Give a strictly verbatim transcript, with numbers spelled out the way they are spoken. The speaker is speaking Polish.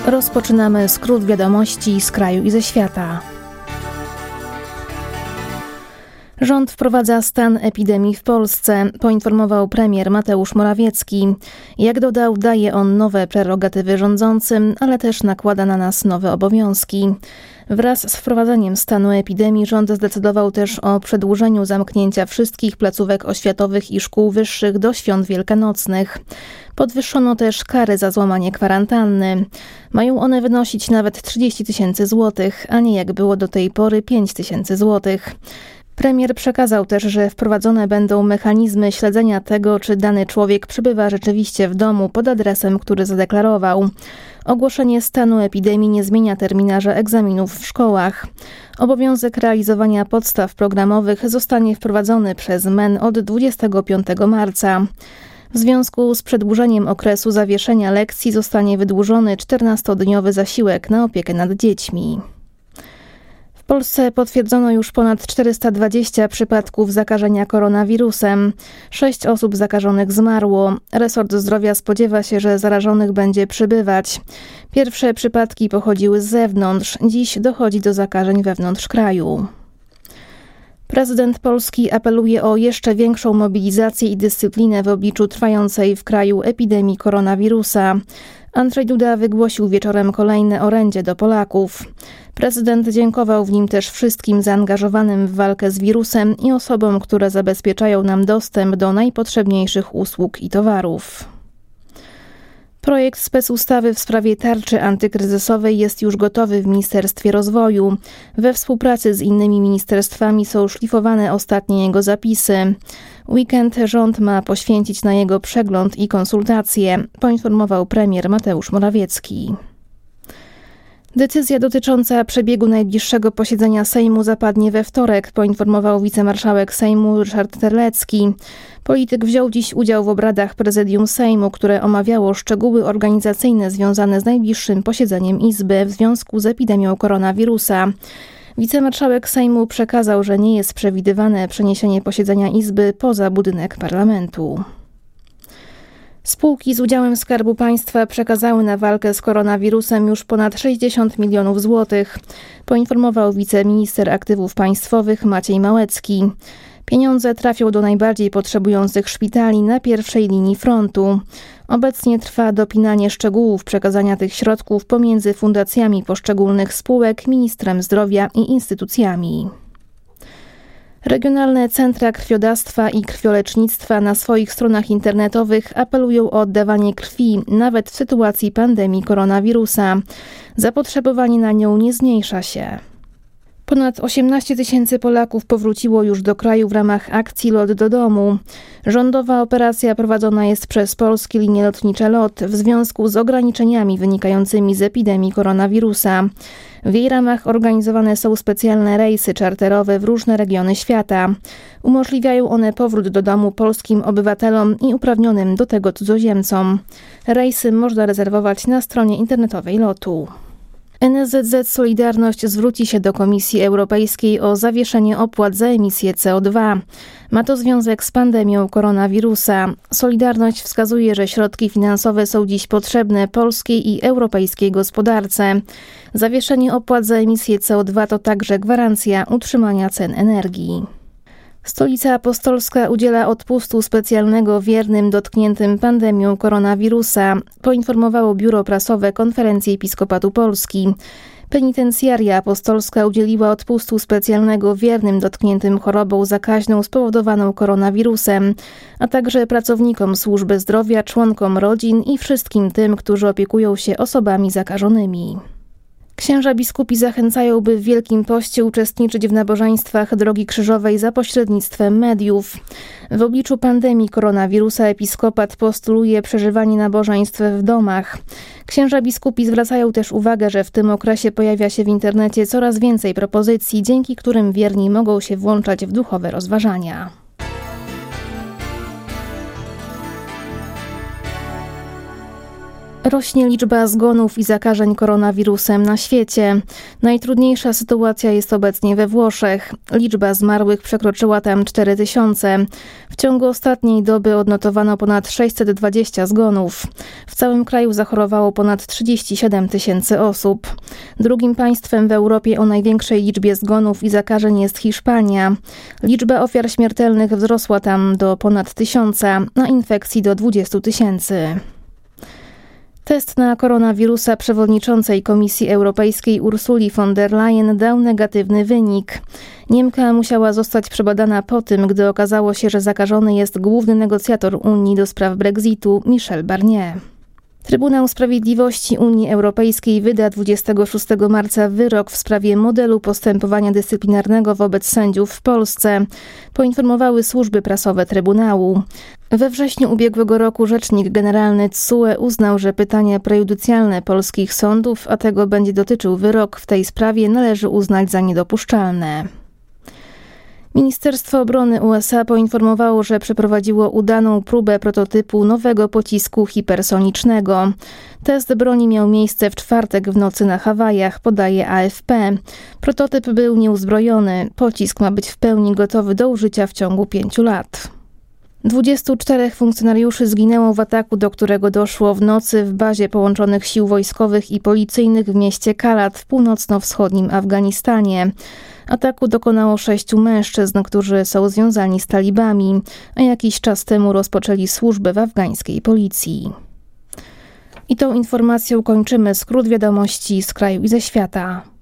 Rozpoczynamy skrót wiadomości z kraju i ze świata. Rząd wprowadza stan epidemii w Polsce, poinformował premier Mateusz Morawiecki. Jak dodał, daje on nowe prerogatywy rządzącym, ale też nakłada na nas nowe obowiązki. Wraz z wprowadzeniem stanu epidemii rząd zdecydował też o przedłużeniu zamknięcia wszystkich placówek oświatowych i szkół wyższych do świąt wielkanocnych. Podwyższono też kary za złamanie kwarantanny. Mają one wynosić nawet trzydzieści tysięcy złotych, a nie jak było do tej pory pięć tysięcy złotych. Premier przekazał też, że wprowadzone będą mechanizmy śledzenia tego, czy dany człowiek przebywa rzeczywiście w domu pod adresem, który zadeklarował. Ogłoszenie stanu epidemii nie zmienia terminarza egzaminów w szkołach. Obowiązek realizowania podstaw programowych zostanie wprowadzony przez M E N od dwudziestego piątego marca. W związku z przedłużeniem okresu zawieszenia lekcji zostanie wydłużony czternastodniowy zasiłek na opiekę nad dziećmi. W Polsce potwierdzono już ponad czterysta dwadzieścia przypadków zakażenia koronawirusem. Sześć osób zakażonych zmarło. Resort Zdrowia spodziewa się, że zarażonych będzie przybywać. Pierwsze przypadki pochodziły z zewnątrz. Dziś dochodzi do zakażeń wewnątrz kraju. Prezydent Polski apeluje o jeszcze większą mobilizację i dyscyplinę w obliczu trwającej w kraju epidemii koronawirusa. Andrzej Duda wygłosił wieczorem kolejne orędzie do Polaków. Prezydent dziękował w nim też wszystkim zaangażowanym w walkę z wirusem i osobom, które zabezpieczają nam dostęp do najpotrzebniejszych usług i towarów. Projekt specustawy w sprawie tarczy antykryzysowej jest już gotowy w Ministerstwie Rozwoju. We współpracy z innymi ministerstwami są szlifowane ostatnie jego zapisy. Weekend rząd ma poświęcić na jego przegląd i konsultacje, poinformował premier Mateusz Morawiecki. Decyzja dotycząca przebiegu najbliższego posiedzenia Sejmu zapadnie we wtorek, poinformował wicemarszałek Sejmu Ryszard Terlecki. Polityk wziął dziś udział w obradach Prezydium Sejmu, które omawiało szczegóły organizacyjne związane z najbliższym posiedzeniem Izby w związku z epidemią koronawirusa. Wicemarszałek Sejmu przekazał, że nie jest przewidywane przeniesienie posiedzenia Izby poza budynek parlamentu. Spółki z udziałem Skarbu Państwa przekazały na walkę z koronawirusem już ponad sześćdziesiąt milionów złotych, poinformował wiceminister aktywów państwowych Maciej Małecki. Pieniądze trafią do najbardziej potrzebujących szpitali na pierwszej linii frontu. Obecnie trwa dopinanie szczegółów przekazania tych środków pomiędzy fundacjami poszczególnych spółek, ministrem zdrowia i instytucjami. Regionalne centra krwiodawstwa i krwiolecznictwa na swoich stronach internetowych apelują o oddawanie krwi, nawet w sytuacji pandemii koronawirusa. Zapotrzebowanie na nią nie zmniejsza się. Ponad osiemnaście tysięcy Polaków powróciło już do kraju w ramach akcji Lot do domu. Rządowa operacja prowadzona jest przez polskie linie lotnicze LOT w związku z ograniczeniami wynikającymi z epidemii koronawirusa. W jej ramach organizowane są specjalne rejsy czarterowe w różne regiony świata. Umożliwiają one powrót do domu polskim obywatelom i uprawnionym do tego cudzoziemcom. Rejsy można rezerwować na stronie internetowej lotu. N S Z Z Solidarność zwróci się do Komisji Europejskiej o zawieszenie opłat za emisję C O dwa. Ma to związek z pandemią koronawirusa. Solidarność wskazuje, że środki finansowe są dziś potrzebne polskiej i europejskiej gospodarce. Zawieszenie opłat za emisję C O dwa to także gwarancja utrzymania cen energii. Stolica Apostolska udziela odpustu specjalnego wiernym dotkniętym pandemią koronawirusa, poinformowało Biuro Prasowe Konferencji Episkopatu Polski. Penitencjaria apostolska udzieliła odpustu specjalnego wiernym dotkniętym chorobą zakaźną spowodowaną koronawirusem, a także pracownikom służby zdrowia, członkom rodzin i wszystkim tym, którzy opiekują się osobami zakażonymi. Księża biskupi zachęcają, by w Wielkim Poście uczestniczyć w nabożeństwach Drogi Krzyżowej za pośrednictwem mediów. W obliczu pandemii koronawirusa episkopat postuluje przeżywanie nabożeństw w domach. Księża biskupi zwracają też uwagę, że w tym okresie pojawia się w internecie coraz więcej propozycji, dzięki którym wierni mogą się włączać w duchowe rozważania. Rośnie liczba zgonów i zakażeń koronawirusem na świecie. Najtrudniejsza sytuacja jest obecnie we Włoszech. Liczba zmarłych przekroczyła tam cztery tysiące. W ciągu ostatniej doby odnotowano ponad sześćset dwadzieścia zgonów. W całym kraju zachorowało ponad trzydzieści siedem tysięcy osób. Drugim państwem w Europie o największej liczbie zgonów i zakażeń jest Hiszpania. Liczba ofiar śmiertelnych wzrosła tam do ponad tysiąca, a infekcji do dwudziestu tysięcy. Test na koronawirusa przewodniczącej Komisji Europejskiej Ursuli von der Leyen dał negatywny wynik. Niemka musiała zostać przebadana po tym, gdy okazało się, że zakażony jest główny negocjator Unii do spraw Brexitu Michel Barnier. Trybunał Sprawiedliwości Unii Europejskiej wyda dwudziestego szóstego marca wyrok w sprawie modelu postępowania dyscyplinarnego wobec sędziów w Polsce, poinformowały służby prasowe Trybunału. We wrześniu ubiegłego roku rzecznik generalny T S U E uznał, że pytania prejudycjalne polskich sądów, a tego będzie dotyczył wyrok w tej sprawie, należy uznać za niedopuszczalne. Ministerstwo Obrony U S A poinformowało, że przeprowadziło udaną próbę prototypu nowego pocisku hipersonicznego. Test broni miał miejsce w czwartek w nocy na Hawajach, podaje A F P. Prototyp był nieuzbrojony. Pocisk ma być w pełni gotowy do użycia w ciągu pięciu lat. dwudziestu czterech funkcjonariuszy zginęło w ataku, do którego doszło w nocy w bazie połączonych sił wojskowych i policyjnych w mieście Kalat w północno-wschodnim Afganistanie. Ataku dokonało sześciu mężczyzn, którzy są związani z talibami, a jakiś czas temu rozpoczęli służbę w afgańskiej policji. I tą informacją kończymy skrót wiadomości z kraju i ze świata.